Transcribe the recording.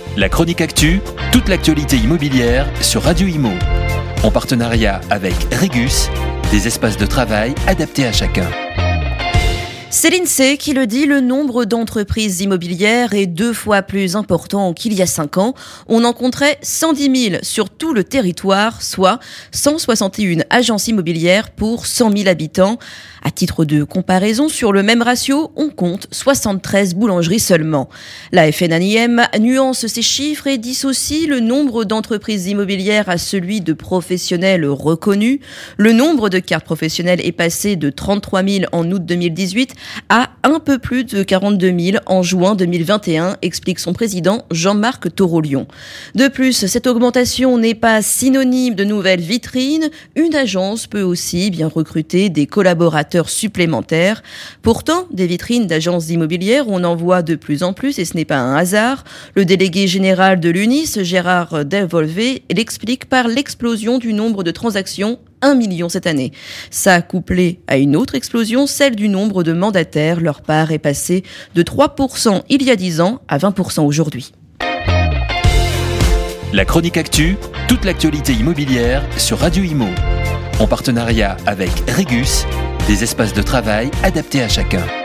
La chronique actu, toute l'actualité immobilière sur Radio Imo. En partenariat avec Regus, des espaces de travail adaptés à chacun. C'est l'INSEE qui le dit, le nombre d'entreprises immobilières est 2 fois plus important qu'il y a 5 ans. On en compterait 110 000 sur tout le territoire, soit 161 agences immobilières pour 100 000 habitants. À titre de comparaison, sur le même ratio, on compte 73 boulangeries seulement. La FNAIM nuance ces chiffres et dissocie le nombre d'entreprises immobilières à celui de professionnels reconnus. Le nombre de cartes professionnelles est passé de 33 000 en août 2018 à un peu plus de 42 000 en juin 2021, explique son président Jean-Marc Torolion. De plus, cette augmentation n'est pas synonyme de nouvelles vitrines. Une agence peut aussi bien recruter des collaborateurs supplémentaires. Pourtant, des vitrines d'agences immobilières, on en voit de plus en plus et ce n'est pas un hasard. Le délégué général de l'UNIS, Gérard Delvolvé, l'explique par l'explosion du nombre de transactions, 1 million cette année. Ça, couplé à une autre explosion, celle du nombre de mandataires. Leur part est passée de 3% il y a 10 ans à 20% aujourd'hui. La chronique actu, toute l'actualité immobilière sur Radio Imo. En partenariat avec Regus, des espaces de travail adaptés à chacun.